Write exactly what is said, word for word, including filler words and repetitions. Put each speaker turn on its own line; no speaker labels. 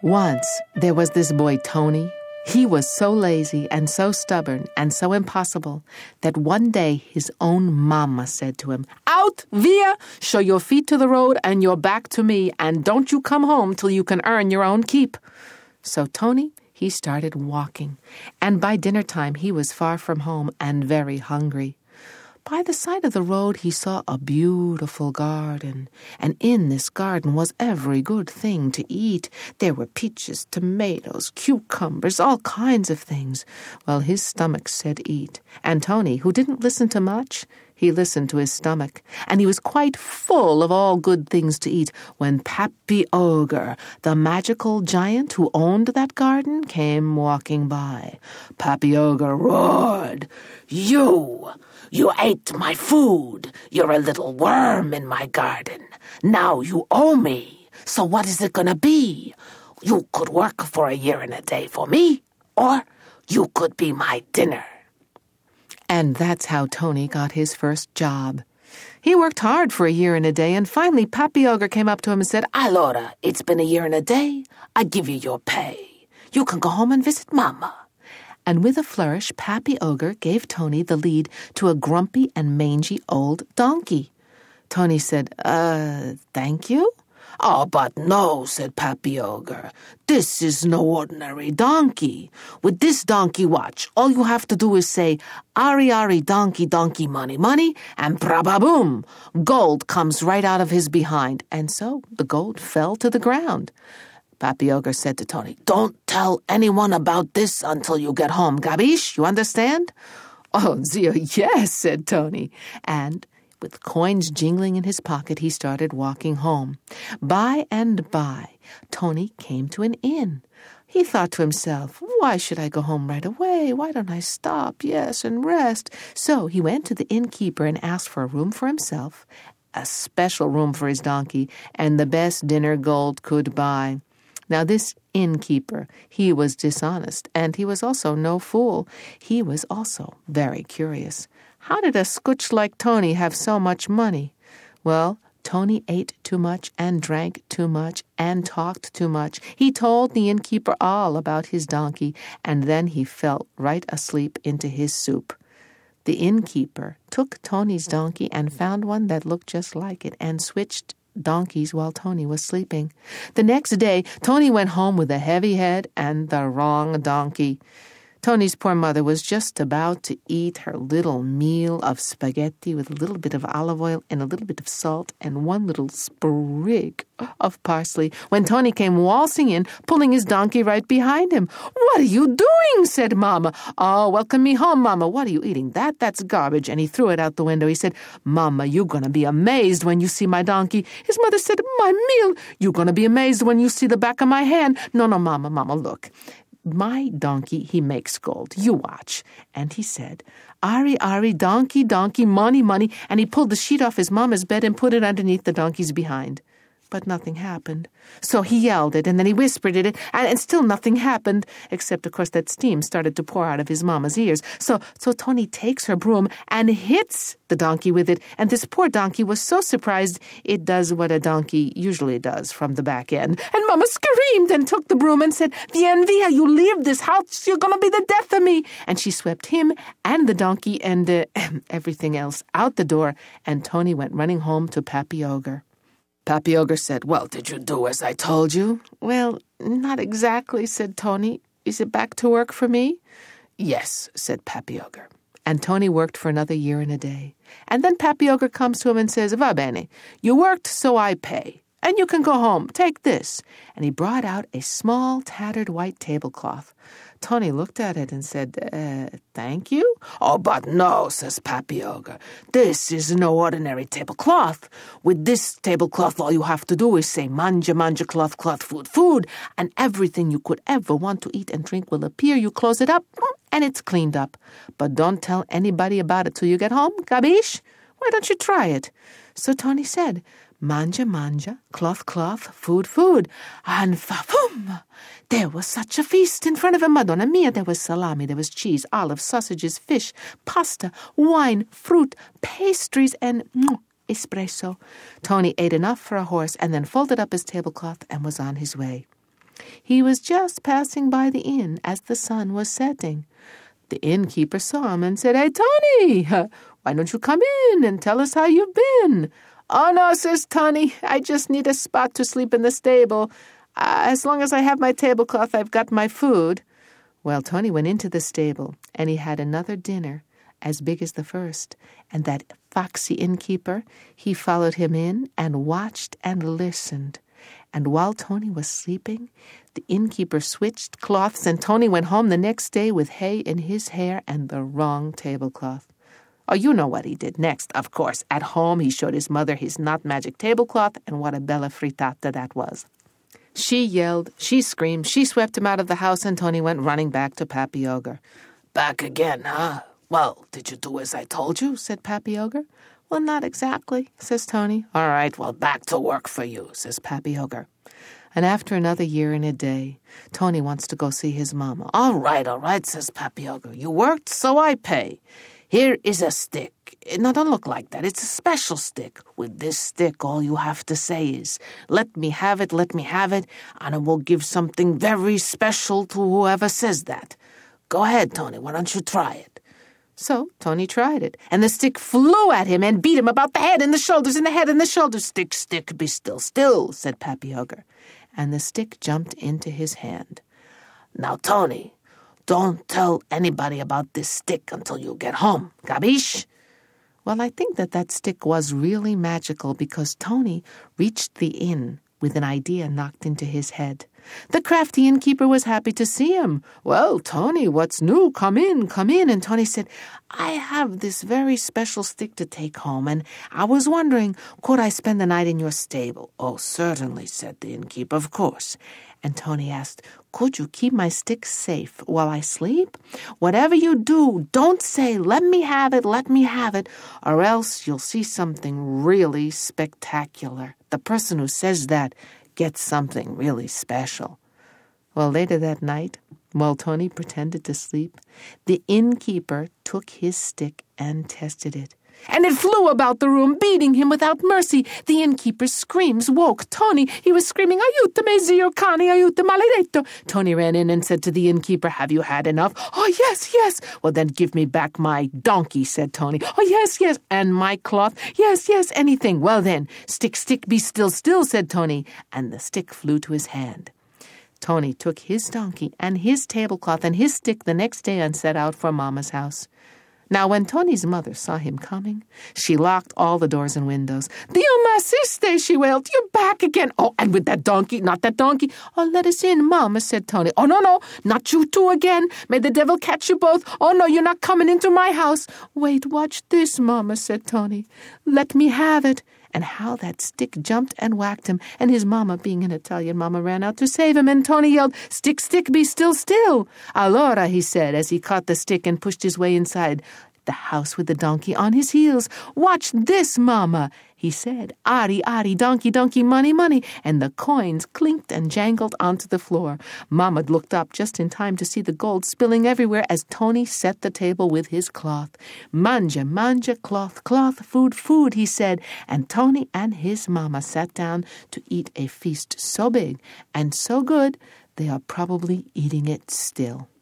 Once, there was this boy, Tony. He was so lazy and so stubborn and so impossible that one day his own mama said to him, "Out, via! Show your feet to the road and your back to me, and don't you come home till you can earn your own keep." So Tony, he started walking, and by dinner time he was far from home and very hungry. By the side of the road he saw a beautiful garden, and in this garden was every good thing to eat. There were peaches, tomatoes, cucumbers, all kinds of things. Well, his stomach said eat, and Tony, who didn't listen to much, he listened to his stomach, and he was quite full of all good things to eat when Pappy Ogre, the magical giant who owned that garden, came walking by. Pappy Ogre roared, "You! You ate my food. You're a little worm in my garden. Now you owe me. So what is it going to be? You could work for a year and a day for me, or you could be my dinner." And that's how Tony got his first job. He worked hard for a year and a day, and finally Pappy Ogre came up to him and said, "Allora, it's been a year and a day. I give you your pay. You can go home and visit Mama." And with a flourish, Pappy Ogre gave Tony the lead to a grumpy and mangy old donkey. Tony said, uh, thank you? "Oh, but no," said Pappy Ogre. "This is no ordinary donkey. With this donkey watch, all you have to do is say, 'Ari, Ari, donkey, donkey, money, money,' and pra-ba-boom, gold comes right out of his behind." And so the gold fell to the ground. Pappy Ogre said to Tony, "Don't tell anyone about this until you get home, gabish? You understand?" "Oh, dear, yes," said Tony. And with coins jingling in his pocket, he started walking home. By and by, Tony came to an inn. He thought to himself, "Why should I go home right away? Why don't I stop, yes, and rest?" So he went to the innkeeper and asked for a room for himself, a special room for his donkey, and the best dinner gold could buy. Now this innkeeper, he was dishonest, and he was also no fool. He was also very curious. How did a scooch like Tony have so much money? Well, Tony ate too much and drank too much and talked too much. He told the innkeeper all about his donkey, and then he fell right asleep into his soup. The innkeeper took Tony's donkey and found one that looked just like it and switched donkeys while Tony was sleeping. The next day, Tony went home with a heavy head and the wrong donkey. Tony's poor mother was just about to eat her little meal of spaghetti with a little bit of olive oil and a little bit of salt and one little sprig of parsley when Tony came waltzing in, pulling his donkey right behind him. "What are you doing?" said Mama. "Oh, welcome me home, Mama. What are you eating? That, that's garbage." And he threw it out the window. He said, "Mama, you're going to be amazed when you see my donkey." His mother said, "My meal? You're going to be amazed when you see the back of my hand." "No, no, Mama, Mama, look. My donkey, he makes gold. You watch." And he said, "Ari, Ari, donkey, donkey, money, money." And he pulled the sheet off his mama's bed and put it underneath the donkey's behind. But nothing happened. So he yelled it, and then he whispered it, and, and still nothing happened, except, of course, that steam started to pour out of his mama's ears. So, so Tony takes her broom and hits the donkey with it, and this poor donkey was so surprised it does what a donkey usually does from the back end. And Mama screamed and took the broom and said, "Vien, via, you leave this house, you're going to be the death of me." And she swept him and the donkey and uh, everything else out the door, and Tony went running home to Pappy Ogre. Pappy Ogre said, "Well, did you do as I told you?" "Well, not exactly," said Tony. "Is it back to work for me?" "Yes," said Pappy Ogre. And Tony worked for another year and a day. And then Pappy Ogre comes to him and says, "Va bene, you worked, so I pay. And you can go home. Take this." And he brought out a small, tattered white tablecloth. Tony looked at it and said, uh, "Thank you?" "Oh, but no," says Pappy Ogre. "This is no ordinary tablecloth. With this tablecloth, all you have to do is say, 'Manja, manja, cloth, cloth, food, food,' and everything you could ever want to eat and drink will appear. You close it up, and it's cleaned up. But don't tell anybody about it till you get home, gabish? Why don't you try it?" So Tony said, "Manja, manja, cloth, cloth, food, food." And fa-foom! There was such a feast in front of him, Madonna mia. There was salami, there was cheese, olives, sausages, fish, pasta, wine, fruit, pastries, and mm, espresso. Tony ate enough for a horse and then folded up his tablecloth and was on his way. He was just passing by the inn as the sun was setting. The innkeeper saw him and said, "Hey, Tony, why don't you come in and tell us how you've been?" "Oh, no," says Tony, "I just need a spot to sleep in the stable. Uh, as long as I have my tablecloth, I've got my food." Well, Tony went into the stable, and he had another dinner as big as the first. And that foxy innkeeper, he followed him in and watched and listened. And while Tony was sleeping, the innkeeper switched cloths, and Tony went home the next day with hay in his hair and the wrong tablecloth. Oh, you know what he did next, of course. At home, he showed his mother his not magic tablecloth, and what a bella frittata that was. She yelled, she screamed, she swept him out of the house, and Tony went running back to Pappy Ogre.
"Back again, huh? Well, did you do as I told you?"
said Pappy Ogre. "Well, not exactly," says Tony.
"All right, well, back to work for you," says Pappy Ogre.
And after another year and a day, Tony wants to go see his mama.
"All right, all right," says Pappy Ogre. "You worked, so I pay. Here is a stick. Now, don't look like that. It's a special stick. With this stick, all you have to say is, 'Let me have it, let me have it,' and it will give something very special to whoever says that. Go ahead, Tony, why don't you try it?"
So Tony tried it, and the stick flew at him and beat him about the head and the shoulders and the head and the shoulders.
"Stick, stick, be still, still," said Pappy Ogre.
And the stick jumped into his hand.
"Now, Tony, don't tell anybody about this stick until you get home. Capiche?"
Well, I think that that stick was really magical because Tony reached the inn with an idea knocked into his head. The crafty innkeeper was happy to see him. "Well, Tony, what's new? Come in, come in." And Tony said, "I have this very special stick to take home, and I was wondering, could I spend the night in your stable?"
"Oh, certainly," said the innkeeper, "of course."
And Tony asked, "Could you keep my stick safe while I sleep? Whatever you do, don't say, 'Let me have it, let me have it,' or else you'll see something really spectacular. The person who says that gets something really special." Well, later that night, while Tony pretended to sleep, the innkeeper took his stick and tested it. And it flew about the room, beating him without mercy. The innkeeper's screams woke Tony. He was screaming, "Aiutami, zio cane, aiuto maledetto." Tony ran in and said to the innkeeper, "Have you had enough?" "Oh, yes, yes." "Well, then give me back my donkey," said Tony. "Oh, yes, yes." "And my cloth?" "Yes, yes, anything." "Well, then, stick, stick, be still, still," said Tony. And the stick flew to his hand. Tony took his donkey and his tablecloth and his stick the next day and set out for Mama's house. Now, when Tony's mother saw him coming, she locked all the doors and windows. "Dio m'assiste," she wailed. "You're back again. Oh, and with that donkey, not that donkey." "Oh, let us in, Mama," said Tony. "Oh, no, no, not you two again. May the devil catch you both. Oh, no, you're not coming into my house." "Wait, watch this, Mama," said Tony. "Let me have it." And how that stick jumped and whacked him, and his mama, being an Italian mama, ran out to save him, and Tony yelled, "Stick, stick, be still, still." "Allora," he said, as he caught the stick and pushed his way inside the house with the donkey on his heels. "Watch this, Mama," he said. "Ari, Ari, donkey, donkey, money, money." And the coins clinked and jangled onto the floor. Mama looked up just in time to see the gold spilling everywhere as Tony set the table with his cloth. "Manja, manja, cloth, cloth, food, food," he said. And Tony and his mama sat down to eat a feast so big and so good they are probably eating it still.